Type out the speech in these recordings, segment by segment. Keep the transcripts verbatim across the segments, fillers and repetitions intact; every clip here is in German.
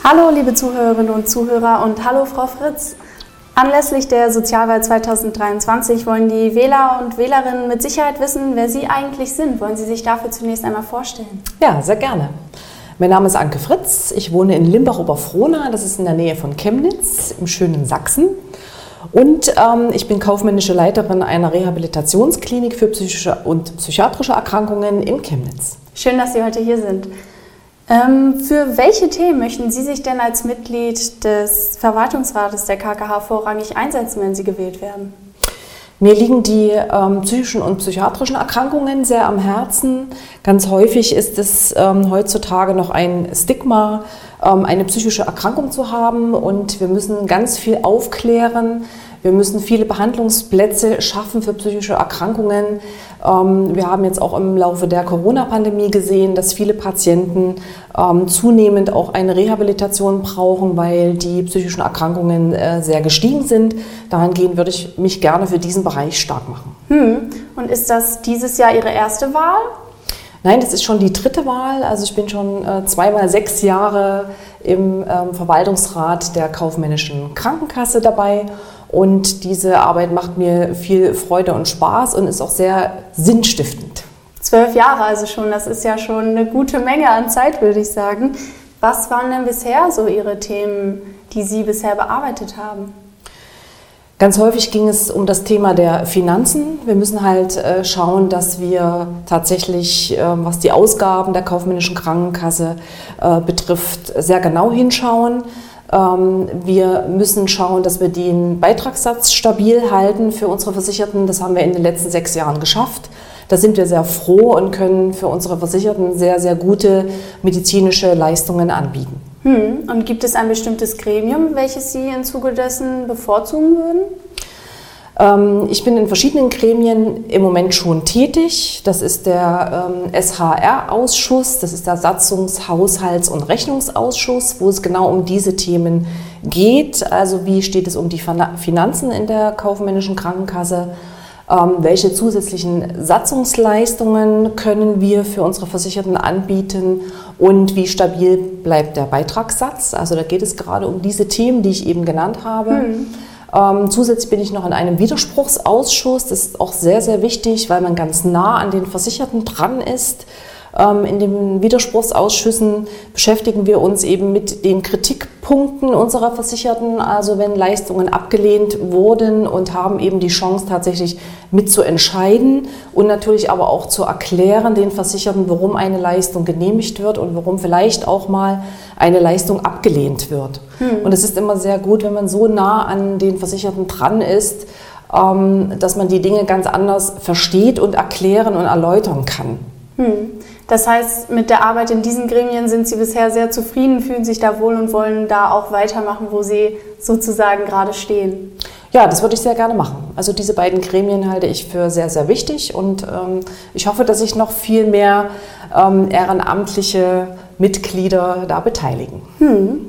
Hallo liebe Zuhörerinnen und Zuhörer und hallo Frau Fritz. Anlässlich der Sozialwahl zweitausenddreiundzwanzig wollen die Wähler und Wählerinnen mit Sicherheit wissen, wer Sie eigentlich sind. Wollen Sie sich dafür zunächst einmal vorstellen? Ja, sehr gerne. Mein Name ist Anke Fritz, ich wohne in Limbach-Oberfrohna, das ist in der Nähe von Chemnitz im schönen Sachsen. Und ähm, ich bin kaufmännische Leiterin einer Rehabilitationsklinik für psychische und psychiatrische Erkrankungen in Chemnitz. Schön, dass Sie heute hier sind. Ähm, für welche Themen möchten Sie sich denn als Mitglied des Verwaltungsrates der K K H vorrangig einsetzen, wenn Sie gewählt werden? Mir liegen die ähm, psychischen und psychiatrischen Erkrankungen sehr am Herzen. Ganz häufig ist es ähm, heutzutage noch ein Stigma, ähm, eine psychische Erkrankung zu haben, und wir müssen ganz viel aufklären. Wir müssen viele Behandlungsplätze schaffen für psychische Erkrankungen. Ähm, wir haben jetzt auch im Laufe der Corona-Pandemie gesehen, dass viele Patienten ähm, zunehmend auch eine Rehabilitation brauchen, weil die psychischen Erkrankungen äh, sehr gestiegen sind. Dahingehend würde ich mich gerne für diesen Bereich stark machen. Hm. Und ist das dieses Jahr Ihre erste Wahl? Nein, das ist schon die dritte Wahl. Also ich bin schon äh, zweimal sechs Jahre im ähm, Verwaltungsrat der kaufmännischen Krankenkasse dabei. Und diese Arbeit macht mir viel Freude und Spaß und ist auch sehr sinnstiftend. Zwölf Jahre also schon, das ist ja schon eine gute Menge an Zeit, würde ich sagen. Was waren denn bisher so Ihre Themen, die Sie bisher bearbeitet haben? Ganz häufig ging es um das Thema der Finanzen. Wir müssen halt äh, schauen, dass wir tatsächlich, äh, was die Ausgaben der kaufmännischen Krankenkasse äh, betrifft, sehr genau hinschauen. Ähm, wir müssen schauen, dass wir den Beitragssatz stabil halten für unsere Versicherten. Das haben wir in den letzten sechs Jahren geschafft. Da sind wir sehr froh und können für unsere Versicherten sehr, sehr gute medizinische Leistungen anbieten. Hm. Und gibt es ein bestimmtes Gremium, welches Sie im Zuge dessen bevorzugen würden? Ähm, ich bin in verschiedenen Gremien im Moment schon tätig. Das ist der ähm, S H R-Ausschuss, das ist der Satzungs-, Haushalts- und Rechnungsausschuss, wo es genau um diese Themen geht. Also wie steht es um die Finanzen in der kaufmännischen Krankenkasse? Ähm, welche zusätzlichen Satzungsleistungen können wir für unsere Versicherten anbieten und wie stabil bleibt der Beitragssatz? Also da geht es gerade um diese Themen, die ich eben genannt habe. Hm. Ähm, zusätzlich bin ich noch in einem Widerspruchsausschuss. Das ist auch sehr, sehr wichtig, weil man ganz nah an den Versicherten dran ist. Ähm, in den Widerspruchsausschüssen beschäftigen wir uns eben mit den Kritikpunkten unserer Versicherten, also wenn Leistungen abgelehnt wurden, und haben eben die Chance tatsächlich mitzuentscheiden und natürlich aber auch zu erklären den Versicherten, warum eine Leistung genehmigt wird und warum vielleicht auch mal eine Leistung abgelehnt wird. Hm. Und es ist immer sehr gut, wenn man so nah an den Versicherten dran ist, ähm, dass man die Dinge ganz anders versteht und erklären und erläutern kann. Hm. Das heißt, mit der Arbeit in diesen Gremien sind Sie bisher sehr zufrieden, fühlen sich da wohl und wollen da auch weitermachen, wo Sie sozusagen gerade stehen? Ja, das würde ich sehr gerne machen. Also diese beiden Gremien halte ich für sehr, sehr wichtig, und ähm, ich hoffe, dass sich noch viel mehr ähm, ehrenamtliche Mitglieder da beteiligen. Hm.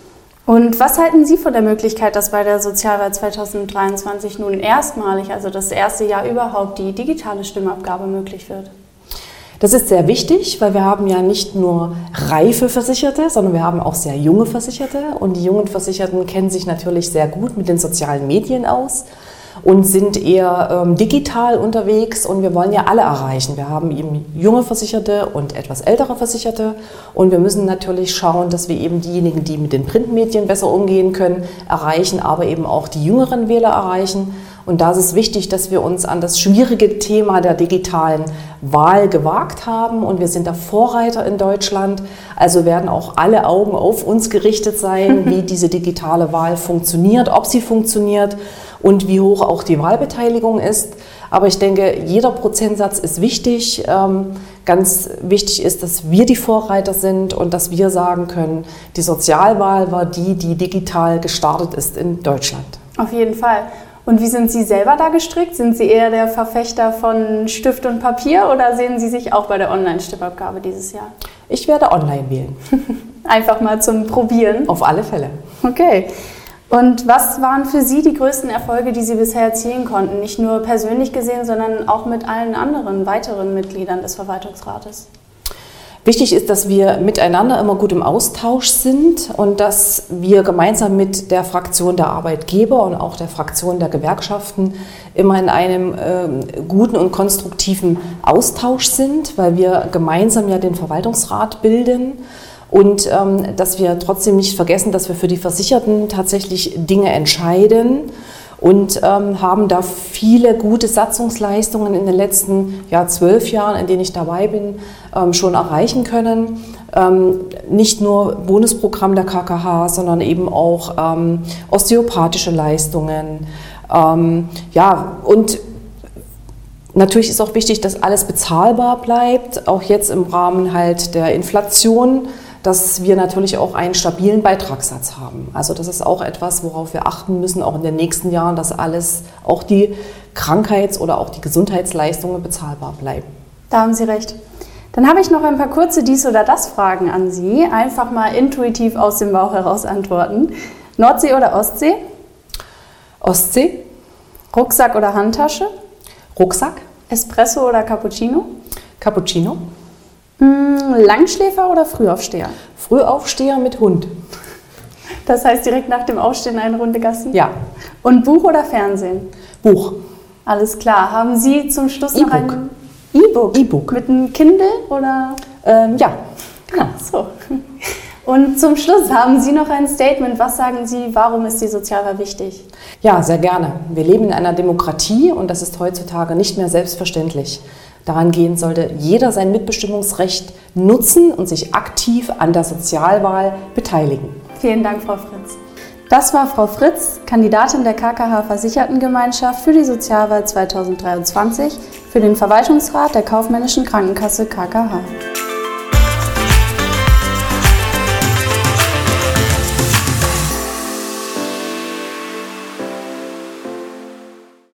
Und was halten Sie von der Möglichkeit, dass bei der Sozialwahl zweitausenddreiundzwanzig nun erstmalig, also das erste Jahr überhaupt, die digitale Stimmabgabe möglich wird? Das ist sehr wichtig, weil wir haben ja nicht nur reife Versicherte, sondern wir haben auch sehr junge Versicherte. Und die jungen Versicherten kennen sich natürlich sehr gut mit den sozialen Medien aus und sind eher ähm, digital unterwegs. Und wir wollen ja alle erreichen. Wir haben eben junge Versicherte und etwas ältere Versicherte. Und wir müssen natürlich schauen, dass wir eben diejenigen, die mit den Printmedien besser umgehen können, erreichen, aber eben auch die jüngeren Wähler erreichen. Und da ist es wichtig, dass wir uns an das schwierige Thema der digitalen Wahl gewagt haben. Und wir sind der Vorreiter in Deutschland. Also werden auch alle Augen auf uns gerichtet sein, wie diese digitale Wahl funktioniert, ob sie funktioniert und wie hoch auch die Wahlbeteiligung ist. Aber ich denke, jeder Prozentsatz ist wichtig. Ganz wichtig ist, dass wir die Vorreiter sind und dass wir sagen können, die Sozialwahl war die, die digital gestartet ist in Deutschland. Auf jeden Fall. Und wie sind Sie selber da gestrickt? Sind Sie eher der Verfechter von Stift und Papier oder sehen Sie sich auch bei der Online-Stimmabgabe dieses Jahr? Ich werde online wählen. Einfach mal zum Probieren? Auf alle Fälle. Okay. Und was waren für Sie die größten Erfolge, die Sie bisher erzielen konnten? Nicht nur persönlich gesehen, sondern auch mit allen anderen weiteren Mitgliedern des Verwaltungsrates? Wichtig ist, dass wir miteinander immer gut im Austausch sind und dass wir gemeinsam mit der Fraktion der Arbeitgeber und auch der Fraktion der Gewerkschaften immer in einem äh, guten und konstruktiven Austausch sind, weil wir gemeinsam ja den Verwaltungsrat bilden und ähm, dass wir trotzdem nicht vergessen, dass wir für die Versicherten tatsächlich Dinge entscheiden. Und ähm, haben da viele gute Satzungsleistungen in den letzten ja, zwölf Jahren, in denen ich dabei bin, ähm, schon erreichen können. Ähm, nicht nur Bonusprogramm der K K H, sondern eben auch ähm, osteopathische Leistungen. Ähm, ja, und natürlich ist auch wichtig, dass alles bezahlbar bleibt, auch jetzt im Rahmen halt der Inflation, dass wir natürlich auch einen stabilen Beitragssatz haben. Also das ist auch etwas, worauf wir achten müssen, auch in den nächsten Jahren, dass alles, auch die Krankheits- oder auch die Gesundheitsleistungen bezahlbar bleiben. Da haben Sie recht. Dann habe ich noch ein paar kurze Dies- oder Das-Fragen an Sie. Einfach mal intuitiv aus dem Bauch heraus antworten. Nordsee oder Ostsee? Ostsee. Rucksack oder Handtasche? Rucksack. Espresso oder Cappuccino? Cappuccino. Langschläfer oder Frühaufsteher? Frühaufsteher mit Hund. Das heißt direkt nach dem Aufstehen eine Runde Gassi? Ja. Und Buch oder Fernsehen? Buch. Alles klar. Haben Sie zum Schluss noch E-Book. ein E-Book? E-Book. Mit einem Kindle oder? Ähm, ja. Genau. Ach so. Und zum Schluss haben Sie noch ein Statement. Was sagen Sie, warum ist die Sozialwahl wichtig? Ja, sehr gerne. Wir leben in einer Demokratie und das ist heutzutage nicht mehr selbstverständlich. Daran gehen sollte jeder sein Mitbestimmungsrecht nutzen und sich aktiv an der Sozialwahl beteiligen. Vielen Dank, Frau Fritz. Das war Frau Fritz, Kandidatin der K K H-Versichertengemeinschaft für die Sozialwahl zweitausenddreiundzwanzig für den Verwaltungsrat der Kaufmännischen Krankenkasse K K H.